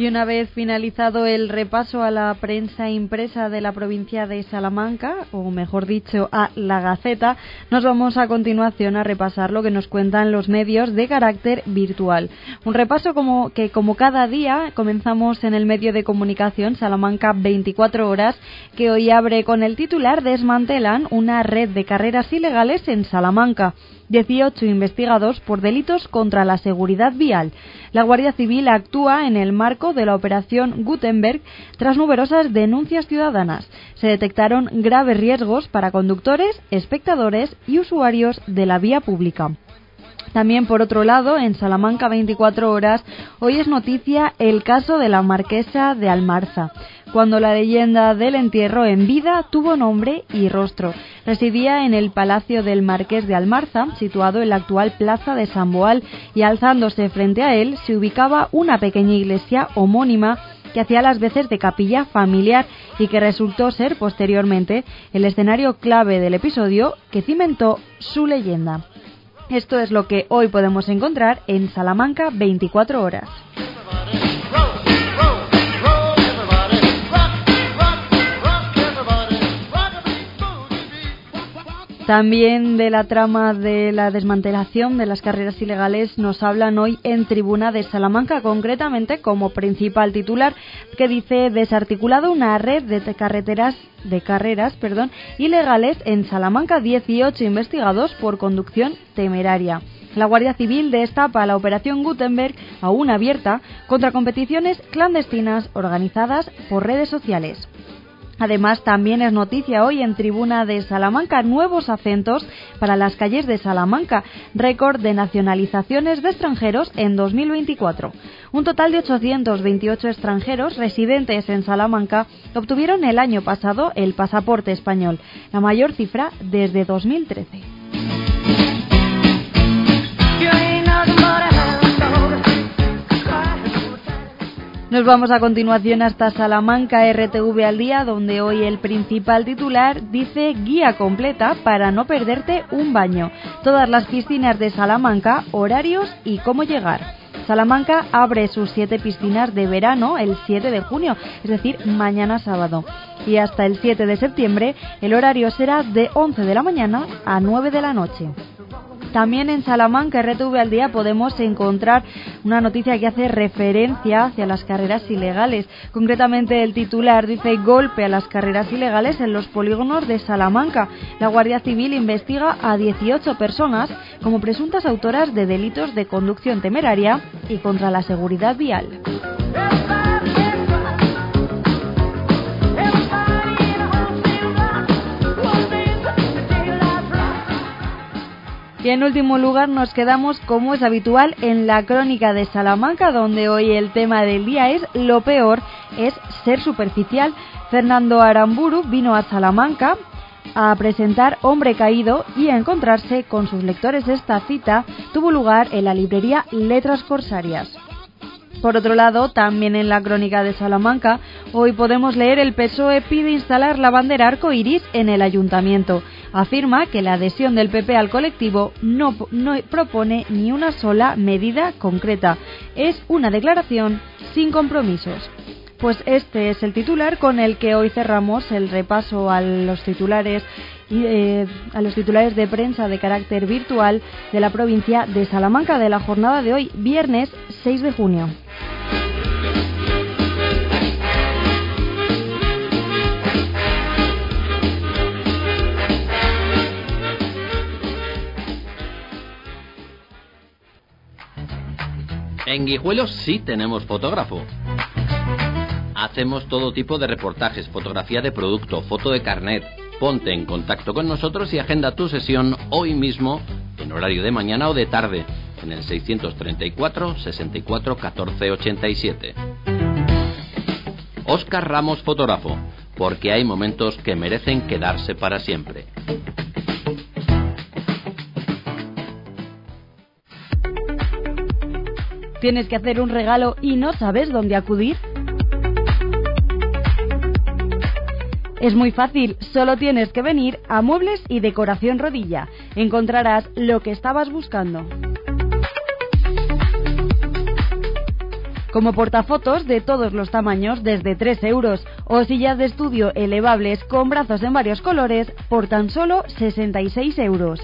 Y una vez finalizado el repaso a la prensa impresa de la provincia de Salamanca, o mejor dicho, a la Gaceta, nos vamos a continuación a repasar lo que nos cuentan los medios de carácter virtual. Un repaso como cada día comenzamos en el medio de comunicación Salamanca 24 horas, que hoy abre con el titular: desmantelan una red de carreras ilegales en Salamanca. 18 investigados por delitos contra la seguridad vial. La Guardia Civil actúa en el marco de la operación Gutenberg tras numerosas denuncias ciudadanas. Se detectaron graves riesgos para conductores, espectadores y usuarios de la vía pública. También, por otro lado, en Salamanca 24 horas, hoy es noticia el caso de la marquesa de Almarza, cuando la leyenda del entierro en vida tuvo nombre y rostro. Residía en el Palacio del Marqués de Almarza, situado en la actual plaza de San Boal, y alzándose frente a él se ubicaba una pequeña iglesia homónima que hacía las veces de capilla familiar y que resultó ser posteriormente el escenario clave del episodio que cimentó su leyenda. Esto es lo que hoy podemos encontrar en Salamanca 24 horas. También de la trama de la desmantelación de las carreras ilegales nos hablan hoy en Tribuna de Salamanca, concretamente como principal titular, que dice: desarticulado una red de carreras ilegales en Salamanca, 18 investigados por conducción temeraria. La Guardia Civil destapa la operación Gutenberg, aún abierta, contra competiciones clandestinas organizadas por redes sociales. Además, también es noticia hoy en Tribuna de Salamanca nuevos acentos para las calles de Salamanca, récord de nacionalizaciones de extranjeros en 2024. Un total de 828 extranjeros residentes en Salamanca obtuvieron el año pasado el pasaporte español, la mayor cifra desde 2013. Nos vamos a continuación hasta Salamanca RTV al día, donde hoy el principal titular dice: guía completa para no perderte un baño. Todas las piscinas de Salamanca, horarios y cómo llegar. Salamanca abre sus 7 piscinas de verano el 7 de junio, es decir, mañana sábado. Y hasta el 7 de septiembre el horario será de 11 de la mañana a 9 de la noche. También en Salamanca RTV al día podemos encontrar una noticia que hace referencia hacia las carreras ilegales. Concretamente el titular dice: golpe a las carreras ilegales en los polígonos de Salamanca. La Guardia Civil investiga a 18 personas como presuntas autoras de delitos de conducción temeraria y contra la seguridad vial. Y en último lugar nos quedamos, como es habitual, en la crónica de Salamanca, donde hoy el tema del día es: lo peor es ser superficial. Fernando Aramburu vino a Salamanca a presentar Hombre Caído y a encontrarse con sus lectores. Esta cita tuvo lugar en la librería Letras Corsarias. Por otro lado, también en la crónica de Salamanca, hoy podemos leer: el PSOE pide instalar la bandera arcoiris en el ayuntamiento. Afirma que la adhesión del PP al colectivo no propone ni una sola medida concreta. Es una declaración sin compromisos. Pues este es el titular con el que hoy cerramos el repaso a los titulares de prensa de carácter virtual de la provincia de Salamanca de la jornada de hoy, viernes 6 de junio. En Guijuelos sí tenemos fotógrafo. Hacemos todo tipo de reportajes, fotografía de producto, foto de carnet. Ponte en contacto con nosotros y agenda tu sesión hoy mismo, en horario de mañana o de tarde, en el 634 64 14 87. Óscar Ramos, fotógrafo, porque hay momentos que merecen quedarse para siempre. ¿Tienes que hacer un regalo y no sabes dónde acudir? Es muy fácil, solo tienes que venir a Muebles y Decoración Rodilla. Encontrarás lo que estabas buscando. como portafotos de todos los tamaños desde 3 euros o sillas de estudio elevables con brazos en varios colores por tan solo 66 euros.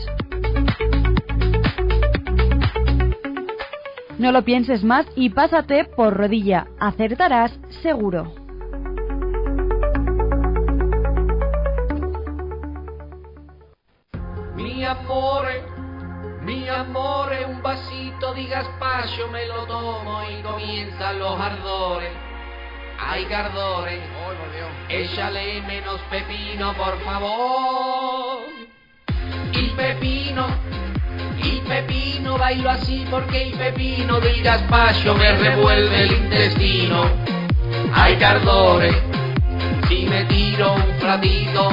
No lo pienses más y pásate por Rodilla. Acertarás seguro. Mi amore, un vasito di gazpacho me lo tomo y comienzan los ardores. Ay, Gardore, échale menos pepino, por favor. Y pepino, bailo así porque el pepino del gazpacho me revuelve el intestino. Ay, Gardore, si me tiro un platito,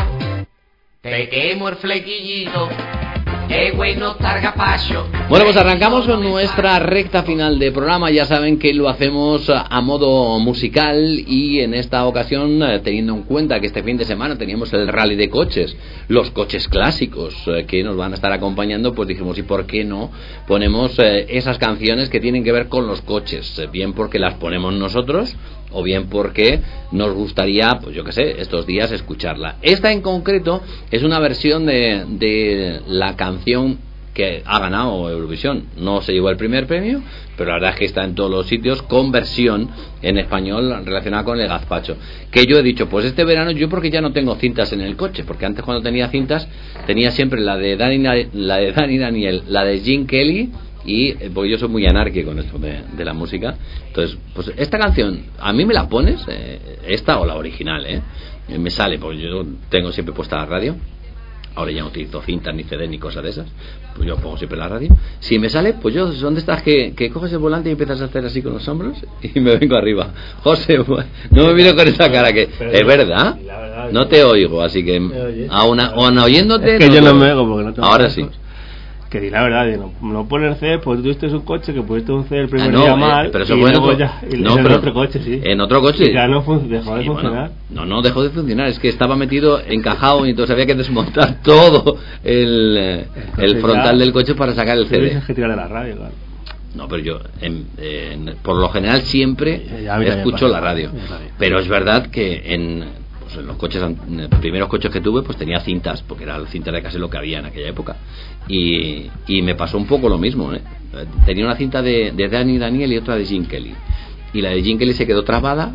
te quemo el flequillito. Bueno, estar gazpacho. Bueno, pues arrancamos con nuestra recta final de programa. Ya saben que lo hacemos a modo musical y en esta ocasión, teniendo en cuenta que este fin de semana teníamos el rally de coches, los coches clásicos que nos van a estar acompañando, pues dijimos, ¿y por qué no ponemos esas canciones que tienen que ver con los coches? Bien porque las ponemos nosotros o bien porque nos gustaría, pues yo qué sé, estos días escucharla. Esta en concreto es una versión de la canción que ha ganado Eurovisión. No se llevó el primer premio, pero la verdad es que está en todos los sitios con versión en español relacionada con el gazpacho. Que yo he dicho, pues este verano yo porque ya no tengo cintas en el coche, porque antes cuando tenía cintas tenía siempre la de Danny Daniel, la de Gene Kelly, y porque yo soy muy anárquico con esto de la música. Entonces, pues esta canción, a mí me la pones, esta o la original, me sale, porque yo tengo siempre puesta la radio. Ahora ya no utilizo cintas ni CD ni cosas de esas, pues yo pongo siempre la radio. Si me sale, pues yo, ¿dónde estás? Que coges el volante y empiezas a hacer así con los hombros y me vengo arriba. José, no me miro con esa cara que es verdad, no te oigo, así que aún oyéndote. Es que yo no me oigo porque no tengo ahora sí. Que di la verdad, no poner C, pues tuviste un coche que pusiste un C el primer día mal, pero eso y fue luego en otro coche, sí. En otro coche. Y ya no dejó de funcionar. Bueno, no dejó de funcionar, es que estaba metido, encajado, y entonces había que desmontar todo el frontal del coche para sacar el CD. Tienes que tirar de la radio, claro. No, pero yo por lo general siempre escucho la radio. Pero es verdad que en los coches, en los primeros coches que tuve, pues tenía cintas, porque era la cinta de casi lo que había en aquella época, y me pasó un poco lo mismo, tenía una cinta de Danny Daniel y otra de Gene Kelly, y la de Gene Kelly se quedó trabada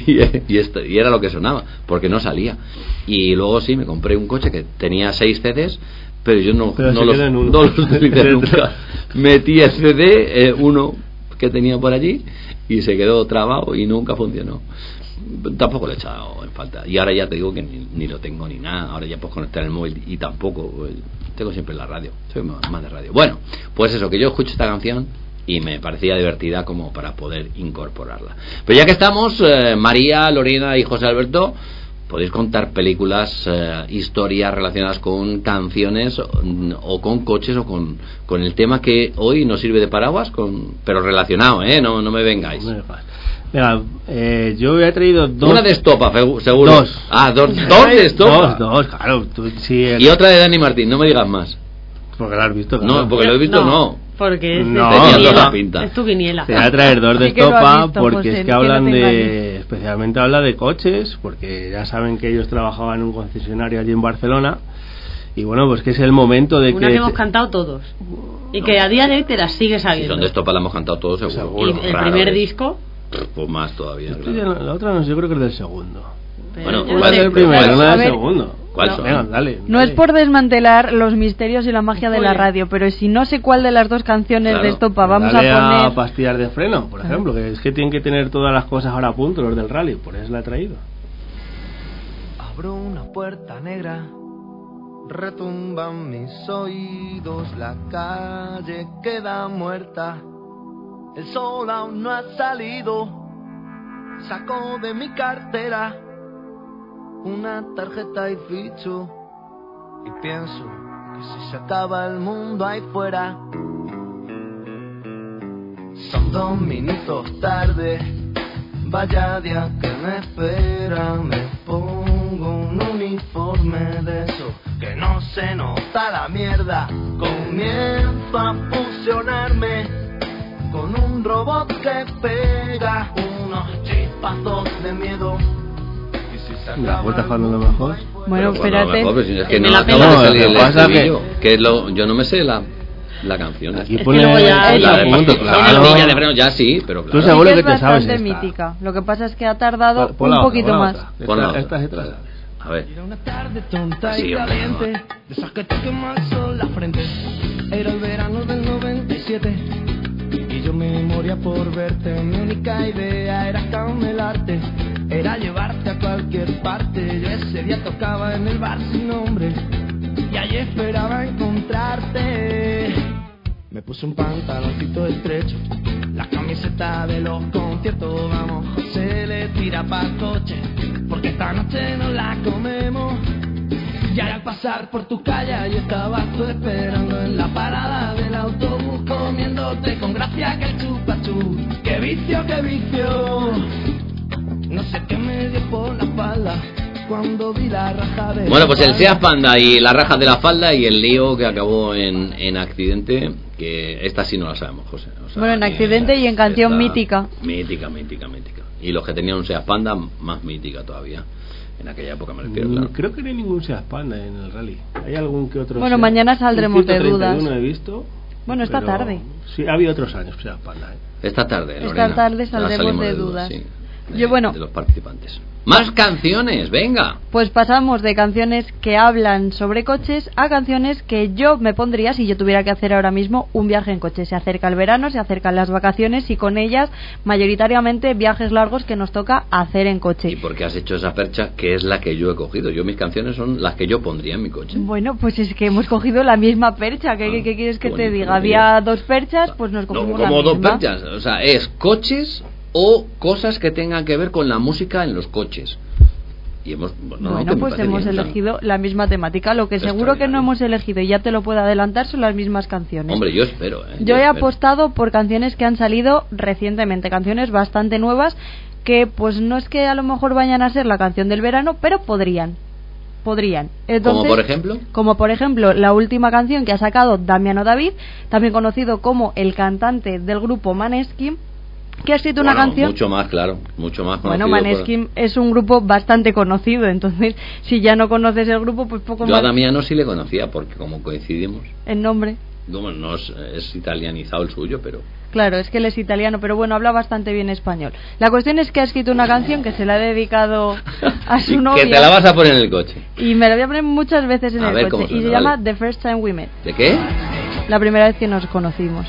y era lo que sonaba, porque no salía. Y luego sí, me compré un coche que tenía 6 CDs, pero yo no los utilicé nunca. Metí el CD, uno que tenía por allí, y se quedó trabado y nunca funcionó. Tampoco le he echado en falta, y ahora ya te digo que ni lo tengo ni nada. Ahora ya puedo conectar el móvil y tampoco, tengo siempre la radio, soy más de radio. Bueno, pues eso, que yo escucho esta canción y me parecía divertida como para poder incorporarla. Pero ya que estamos, María, Lorena y José Alberto, podéis contar películas, historias relacionadas con canciones o con coches o con el tema que hoy nos sirve de paraguas, pero relacionado, no me vengáis. Mira, yo había traído dos. Una de Estopa, seguro. Dos. Dos de Estopa. Dos, claro. Y otra de Dani Martín, no me digas más. Porque lo has visto, claro. No, porque lo he visto, no. Porque es tu quiniela. Te voy a traer dos de Estopa porque es que hablan especialmente habla de coches, porque ya saben que ellos trabajaban en un concesionario allí en Barcelona. Y bueno, pues que es el momento de una que hemos cantado todos. Y que a día de hoy te las sigues sabiendo. Si son de Estopa la hemos cantado todos, seguro. Y el primer disco. Pues más todavía. La otra no, yo creo que es del segundo. Bueno, ¿cuál es el primero? No es el segundo. ¿Cuál son? Venga, dale. No es por desmantelar los misterios y la magia de la radio, pero si no sé cuál de las dos canciones de Estopa vamos a poner. A pastillas de freno, por ejemplo, que es que tienen que tener todas las cosas ahora a punto los del rally, por eso la he traído. Abro una puerta negra, retumban mis oídos, la calle queda muerta. El sol aún no ha salido, saco de mi cartera una tarjeta y ficho, y pienso que si se acaba el mundo ahí fuera. Son 2 minutos tarde, vaya día que me espera. Me pongo un uniforme de eso que no se nota la mierda. Comienzo a fusionarme con un robot que pega da unos chispazos de miedo. La puerta cuando lo mejor. Bueno, espérate. Es que no acaba de salir el estribillo. Que yo no me sé la canción. Aquí pone la de Villa de Freno, ya sí, pero claro. Tú seguro que es te sabes bastante mítica. Lo que pasa es que ha tardado un poquito más. Esta. A ver. Era una tarde tonta y caliente, de esas que te quema el sol la frente. Era el verano del 97 y yo me moría por verte. Mi única idea era camelarte, era llevarte a cualquier parte. Yo ese día tocaba en el bar sin nombre y allí esperaba encontrarte. Me puse un pantaloncito estrecho, la camiseta de los conciertos. Vamos, José le tira pa'l coche, porque esta noche no la comemos. Y al pasar por tu calle, yo estaba tú esperando en la parada del autobús, comiéndote con gracia que el chupachú. ¡Qué vicio, qué vicio! No sé qué me dio por la espalda cuando vi la raja de... Bueno, pues el Seat Panda y la raja de la falda y el lío que acabó en accidente, que esta sí no la sabemos, José. O sea, bueno, en accidente y en canción mítica. Mítica. Y los que tenían un Seat Panda, más mítica todavía. En aquella época me refiero, claro. Creo que no hay ningún Seat Panda en el rally. Hay algún que otro. Bueno, mañana saldremos de dudas. No he visto. Bueno, esta tarde. Sí, ha habido otros años Seat Panda. Esta tarde, Lorena. Esta tarde saldremos de dudas. Sí, bueno, de los participantes. ¡Más canciones! ¡Venga! Pues pasamos de canciones que hablan sobre coches a canciones que yo me pondría si yo tuviera que hacer ahora mismo un viaje en coche. Se acerca el verano, se acercan las vacaciones y con ellas mayoritariamente viajes largos que nos toca hacer en coche. ¿Y por qué has hecho esa percha que es la que yo he cogido? Mis canciones son las que yo pondría en mi coche. Bueno, pues es que hemos cogido la misma percha. ¿Qué quieres que te diga? Había dos perchas, pues nos cogimos la misma. Como dos perchas, o sea, es coches o cosas que tengan que ver con la música en los coches. Y hemos elegido la misma temática. Lo que seguro que no hemos elegido, y ya te lo puedo adelantar, son las mismas canciones. Hombre, yo espero. Yo he apostado por canciones que han salido recientemente, canciones bastante nuevas, que pues no es que a lo mejor vayan a ser la canción del verano, pero podrían. Entonces, como por ejemplo la última canción que ha sacado Damiano David, también conocido como el cantante del grupo Maneskin, que ha escrito una canción mucho más conocido. Bueno, Maneskin es un grupo bastante conocido, entonces si ya no conoces el grupo, pues poco yo más. Yo a Damiano sí le conocía, porque como coincidimos en nombre. No es italianizado el suyo, pero claro, es que él es italiano, pero bueno, habla bastante bien español. La cuestión es que ha escrito una canción que se la ha dedicado a su novia. Que te la vas a poner en el coche. Y me la voy a poner muchas veces en el coche. Y se llama The First Time We Met. ¿De qué? La primera vez que nos conocimos.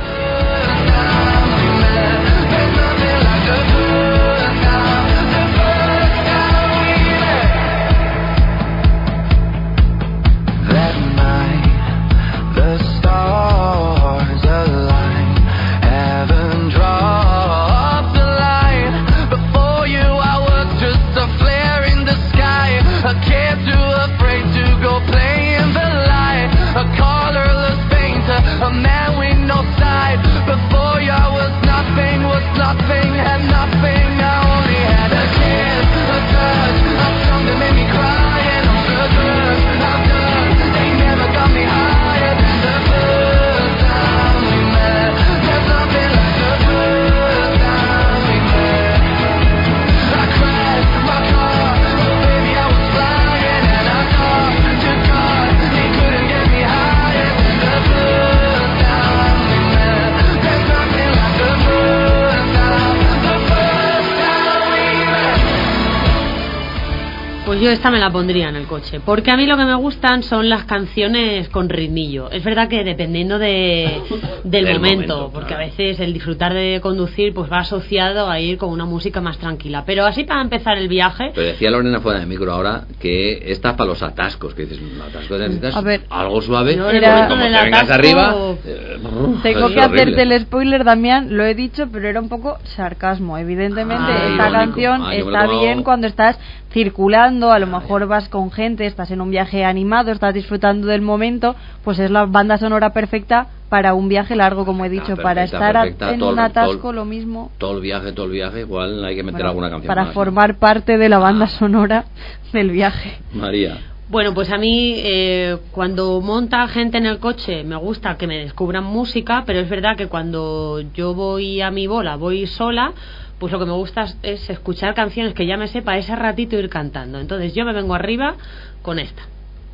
Yo esta me la pondría en el coche, porque a mí lo que me gustan son las canciones con ritmillo. Es verdad que dependiendo del momento, porque claro, a veces el disfrutar de conducir pues va asociado a ir con una música más tranquila. Pero así para empezar el viaje... Pero decía Lorena fuera de micro ahora que esta es para los atascos, que dices, un atasco necesitas algo suave, no, como te vengas arriba... Tengo que hacerte el spoiler, Damián, lo he dicho, pero era un poco sarcasmo. Evidentemente esta canción está bien cuando estás circulando, a lo mejor vas con gente, estás en un viaje animado, estás disfrutando del momento, pues es la banda sonora perfecta para un viaje largo, como he dicho, para estar en un atasco, lo mismo. Todo el viaje, igual hay que meter alguna canción para más, formar parte de la banda sonora del viaje. María. Bueno, pues a mí cuando monta gente en el coche me gusta que me descubran música, pero es verdad que cuando yo voy a mi bola, voy sola, pues lo que me gusta es escuchar canciones que ya me sepa ese ratito ir cantando. Entonces yo me vengo arriba con esta.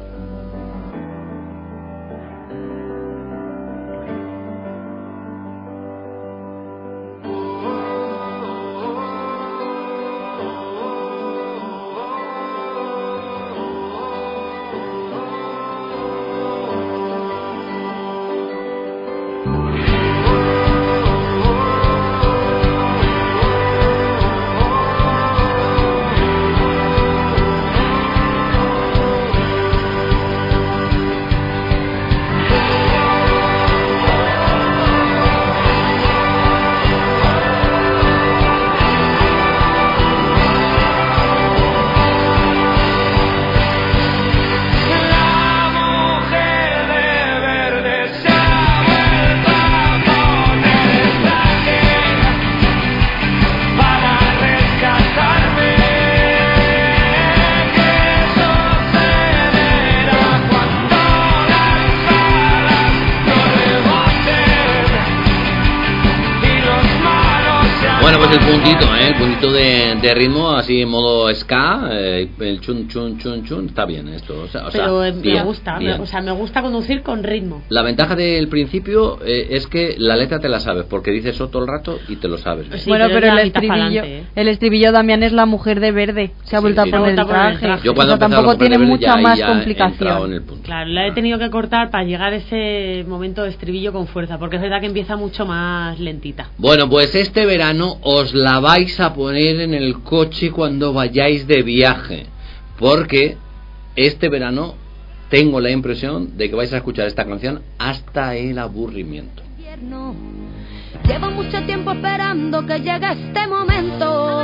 El puntito de ritmo así en modo ska, el chun chun chun chun, está bien esto. Pero me gusta, me gusta conducir con ritmo. La ventaja del principio es que la letra te la sabes, porque dices eso todo el rato y te lo sabes. Sí, bueno, pero el estribillo Damián es la mujer de verde, se ha vuelto a poner el traje. Yo cuando tampoco tiene mucha más complicación. Claro, la he tenido que cortar para llegar a ese momento de estribillo con fuerza, porque es verdad que empieza mucho más lentita. Bueno, pues este verano os la vais a poner en el coche cuando vayáis de viaje, porque este verano tengo la impresión de que vais a escuchar esta canción hasta el aburrimiento. Llevo mucho tiempo esperando que llegue este momento.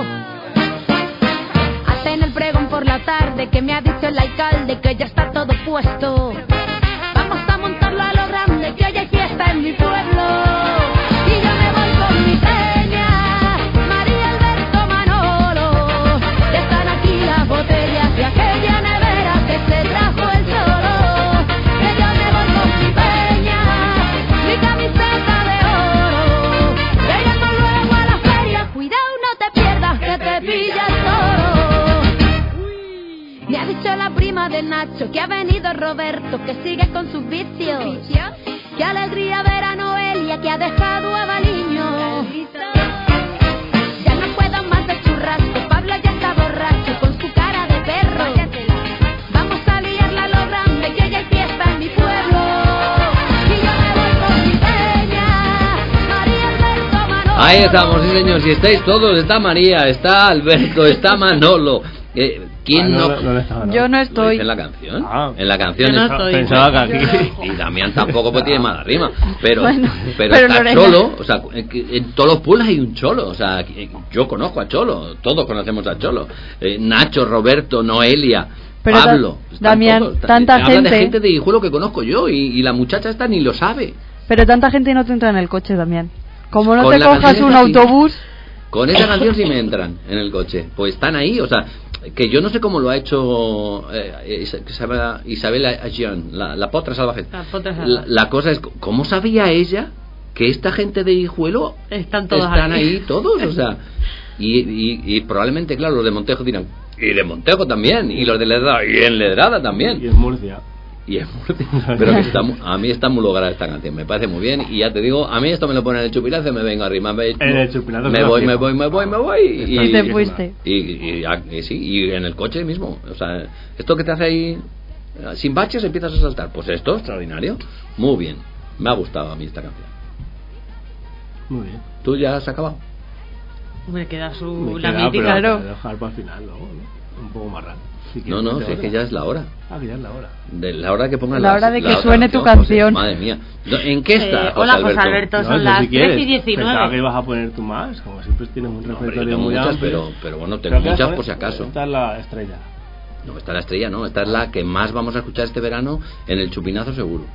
Hasta en el pregón por la tarde que me ha dicho el alcalde que ya está todo puesto. Vamos a montarlo a lo grande, que hoy hay fiesta en mi pueblo. Y yo me voy con mi peña, María Alberto Manolo. Ya están aquí las botellas de aquella nevera que se trajo el solo. Que yo me voy con mi peña, mi camiseta de oro. Llegando luego a la feria, cuidado no te pierdas que te pilla el toro. Me ha dicho la prima de Nacho que ha venido Roberto, que sigue con sus vicios. Qué alegría ver a Noelia que ha dejado a Baliño. Ya no puedo más de churrasco, Pablo ya está borracho con su cara de perro. Vamos a liarla a lo grande, que ya hay fiesta en mi pueblo. Y yo me voy con mi peña, María Alberto Manolo. Ahí estamos, sí señor, si estáis todos, está María, está Alberto, está Manolo. ¿Quién no? Yo no estoy. ¿En la canción? En la canción. Yo no estoy. Pensaba que aquí. Y Damián tampoco pues tiene mala rima. Pero está Lorena. Cholo. O sea, en todos los pueblos hay un Cholo. O sea, yo conozco a Cholo. Todos conocemos a Cholo. Nacho, Roberto, Noelia, pero Pablo. Damián, todos, tanta gente. Habla de gente de Guijuelo que conozco yo. Y la muchacha esta ni lo sabe. Pero tanta gente no te entra en el coche, Damián. Como no Con te cojas un autobús. Con esa canción sí me entran en el coche. Pues están ahí, o sea, que yo no sé cómo lo ha hecho Isabel Agión, la potra salvaje. La cosa es, ¿cómo sabía ella que esta gente de Guijuelo están ahí todos? O sea, y probablemente, claro, los de Montejo dirán, y de Montejo también, y los de Ledrada, y en Ledrada también. Y en Murcia. Pero que a mí está muy lograda esta canción, me parece muy bien. Y ya te digo, a mí esto me lo pone en el chupilazo, me vengo arriba, me voy y te fuiste. Y en el coche mismo, o sea, esto que te hace ahí sin baches empiezas a saltar, pues esto extraordinario, muy bien, me ha gustado a mí esta canción. Muy bien. ¿Tú ya has acabado? Me queda la mítica, pero dejar para el final luego, ¿no? Un poco más raro. Si no, si es que ya es la hora. Que ya es la hora. De la hora que pongas la hora de que suene tu canción. Madre mía. ¿En qué está? Hola, José Alberto, son las 3:19. Pensaba que ibas a poner tú más, como siempre tienes un repertorio muy amplio. Pero bueno, tengo muchas por si acaso. Esta es la estrella. No, esta es la estrella, no. Esta es la que más vamos a escuchar este verano en el chupinazo seguro.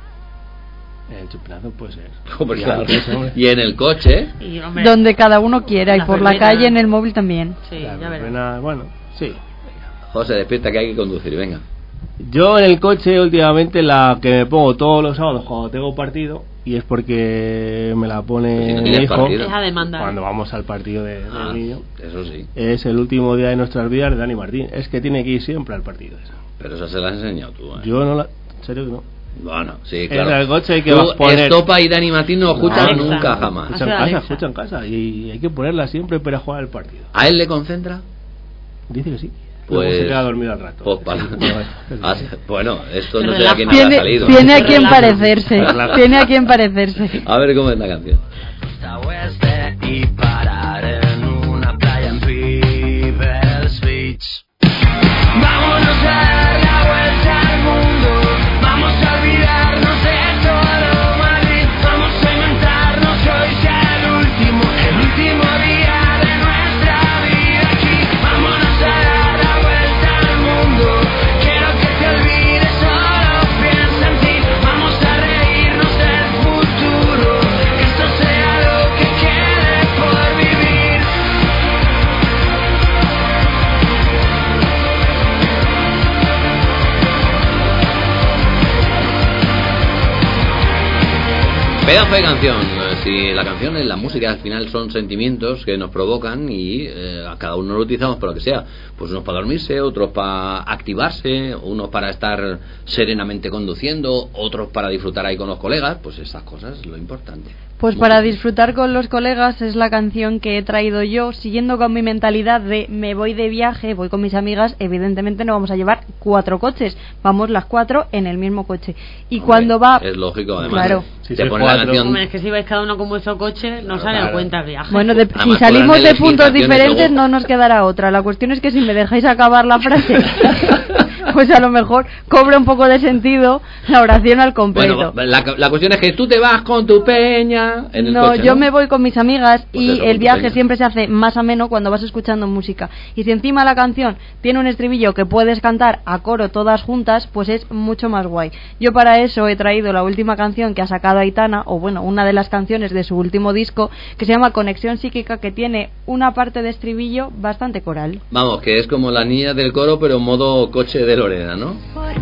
En el chupinazo puede ser. Hombre, claro. Y en el coche. Donde cada uno quiera, y por la calle, en el móvil también. Sí, ya verás. Bueno, sí. José, despierta que hay que conducir, venga. Yo en el coche últimamente la que me pongo todos los sábados cuando tengo partido, y es porque me la pone mi hijo cuando vamos al partido del niño. Eso sí. Es el último día de nuestras vidas de Dani Martín. Es que tiene que ir siempre al partido. Pero esa se la has enseñado tú. Yo no la... ¿En serio que no? Bueno, sí, claro. En el coche hay que poner... Estopa y Dani Martín no escuchan nunca, jamás. Escucha en casa. Y hay que ponerla siempre para jugar el partido. ¿A él le concentra? Dice que sí. Pues se queda dormido al rato. Bueno, esto no sé a quién habrá salido. Tiene a quien parecerse. Tiene a quien parecerse. A ver cómo es la canción. Y parar en una playa en People's Beach. Vámonos a dar la vuelta al mundo. Vamos a olvidarnos de todo Madrid. Vamos a inventarnos hoy sea el último día de nuestra vida aquí. Vámonos a dar la vuelta al mundo. Quiero que te olvides, solo piensa en ti. Vamos a reírnos del futuro. Que esto sea lo que quede por vivir. Pedazo de canción. Si la canción es la música, al final son sentimientos que nos provocan y a cada uno lo utilizamos para lo que sea. Pues unos para dormirse, otros para activarse, unos para estar serenamente conduciendo, otros para disfrutar ahí con los colegas. Pues esas cosas es lo importante. Pues para disfrutar con los colegas es la canción que he traído yo, siguiendo con mi mentalidad de me voy de viaje, voy con mis amigas, evidentemente no vamos a llevar 4 coches, vamos las 4 en el mismo coche. Y cuando va... Es lógico, además. Claro. Si te pone la canción... Hombre, es que si vais cada uno con vuestro coche, no sale a cuenta el viaje. Bueno, si salimos de puntos diferentes no nos quedará otra. La cuestión es que si me dejáis acabar la frase... pues a lo mejor cobra un poco de sentido la oración al completo. Bueno, la cuestión es que tú te vas con tu peña en el coche, yo me voy con mis amigas pues y eso, el viaje siempre se hace más ameno cuando vas escuchando música. Y si encima la canción tiene un estribillo que puedes cantar a coro todas juntas, pues es mucho más guay. Yo para eso he traído la última canción que ha sacado Aitana, o bueno, una de las canciones de su último disco, que se llama Conexión Psíquica, que tiene una parte de estribillo bastante coral. Vamos, que es como la niña del coro, pero en modo coche de Lorena, ¿no?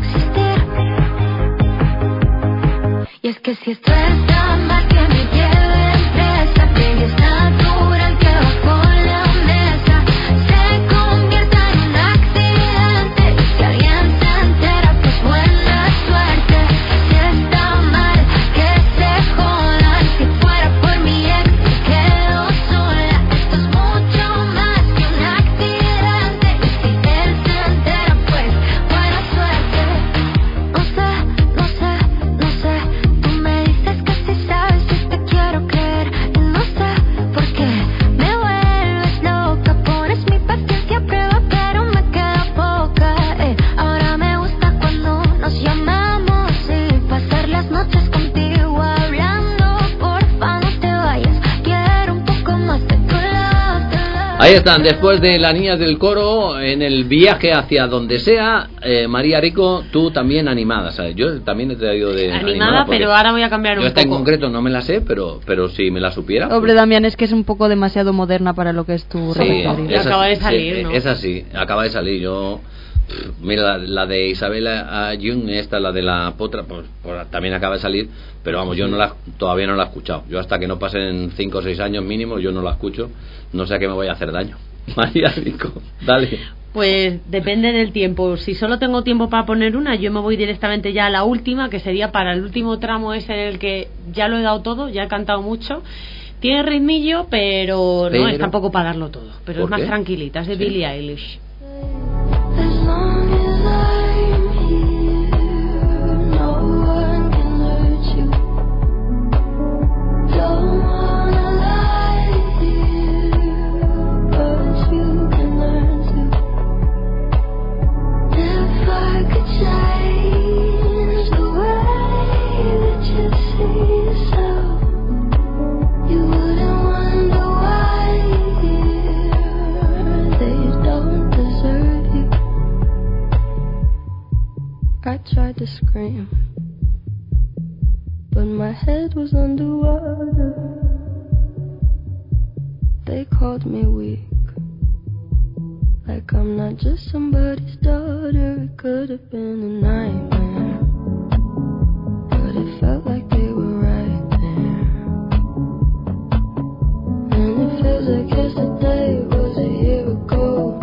Y es que si esto es tan mal que me lleve empresa, que es natural que bajo la mesa se convierta en un accidente. Y si alguien se entera, pues buena suerte. Si está mal, que se jodan. Si fuera por mi ex, me quedo sola. Esto es mucho más que un accidente. Y si él se entera, pues buena suerte. No sé. Tú me dices que sí sabes si te quiero creer. Y no sé por qué me vuelves loca. Pones mi paciencia a prueba, pero me queda poca. Ahora me gusta cuando nos llamamos y pasar las noches contigo hablando. Porfa, no te vayas, quiero un poco más de tu lado. Ahí están, después de las niñas del coro, en el viaje hacia donde sea, María Rico, tú también animada, ¿sabes? Yo también he traído de animada, pero ahora voy a cambiar un poco. Yo esta en concreto no me la sé, pero si me la supiera... Hombre, Damián, es que es un poco demasiado moderna para lo que es tu repertorio. Acaba de salir, ¿no? Es así, acaba de salir. Yo... Mira, la de Isabela Jung, esta, la de la potra, pues también acaba de salir, pero vamos, yo todavía no la he escuchado. Yo hasta que no pasen 5 o 6 años mínimo, yo no la escucho. No sé a qué me voy a hacer daño. María Rico, dale. Pues depende del tiempo. Si solo tengo tiempo para poner una, yo me voy directamente ya a la última, que sería para el último tramo ese en el que ya lo he dado todo, ya he cantado mucho. Tiene ritmillo, pero no es tampoco para darlo todo. Pero es más tranquilita, es de Billie Eilish. As long as I'm here, no one can hurt you. Don't wanna lie here, but you can learn to. If I could change the way that you see yourself, you wouldn't wonder why they don't deserve you. I tried to scream, but my head was underwater. They called me weak, like I'm not just somebody's daughter. It could have been a nightmare, but it felt like they were right there. And it feels like yesterday was a year ago.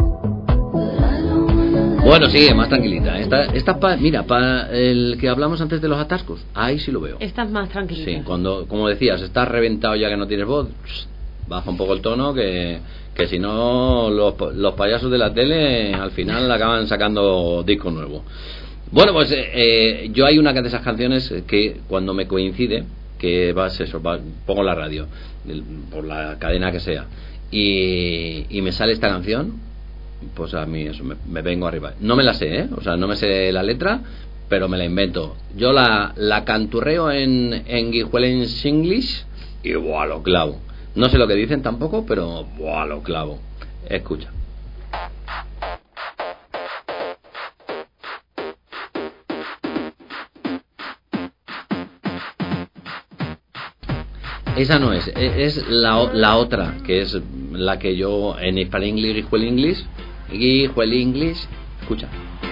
Bueno, sí, más tranquilita. Esta mira, para el que hablamos antes de los atascos, ahí sí lo veo. Esta es más tranquilita. Sí, cuando, como decías, estás reventado ya que no tienes voz, baja un poco el tono, que si no los payasos de la tele al final acaban sacando disco nuevo. Bueno, pues yo hay una de esas canciones que cuando me coincide, que pongo la radio, por la cadena que sea, y me sale esta canción, pues a mí eso me vengo arriba. No me la sé, o sea, no me sé la letra, pero me la invento. Yo la canturreo en Guijuelen's English y ¡buah, lo clavo! No sé lo que dicen tampoco, pero ¡buah, lo clavo! Escucha. Esa no es la otra, que es la que yo en Hispanic English, Guijuel English, escucha.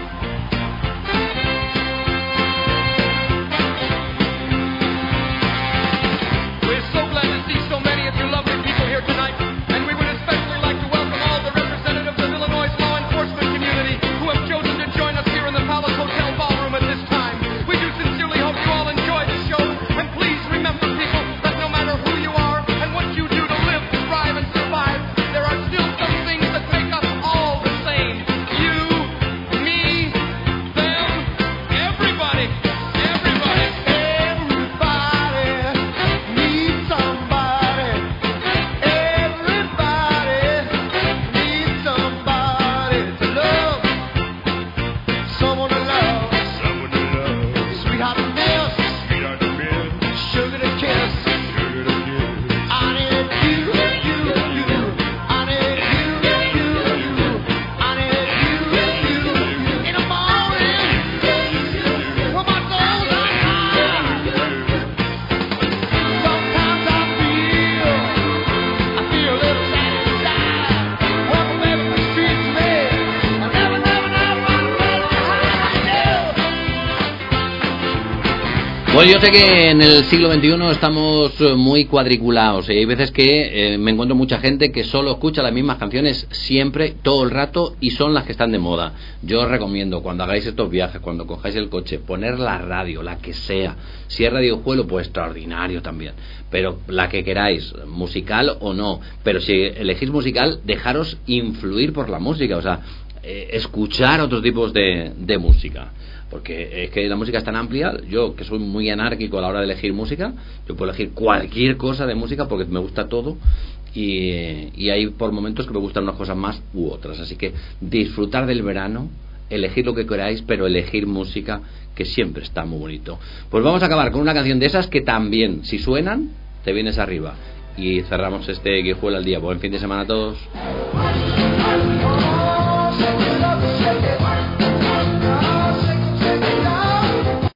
Bueno, yo sé que en el siglo XXI estamos muy cuadriculados y hay veces que me encuentro mucha gente que solo escucha las mismas canciones siempre, todo el rato, y son las que están de moda. Yo os recomiendo, cuando hagáis estos viajes, cuando cojáis el coche, poner la radio, la que sea. Si es radiojuelo, pues extraordinario también, pero la que queráis, musical o no. Pero si elegís musical, dejaros influir por la música, o sea, escuchar otros tipos de música. Porque es que la música es tan amplia. Yo, que soy muy anárquico a la hora de elegir música, yo puedo elegir cualquier cosa de música porque me gusta todo, y hay por momentos que me gustan unas cosas más u otras. Así que disfrutar del verano, elegir lo que queráis, pero elegir música, que siempre está muy bonito. Pues vamos a acabar con una canción de esas que también, si suenan, te vienes arriba. Y cerramos este Guijuelo al día. Buen fin de semana a todos.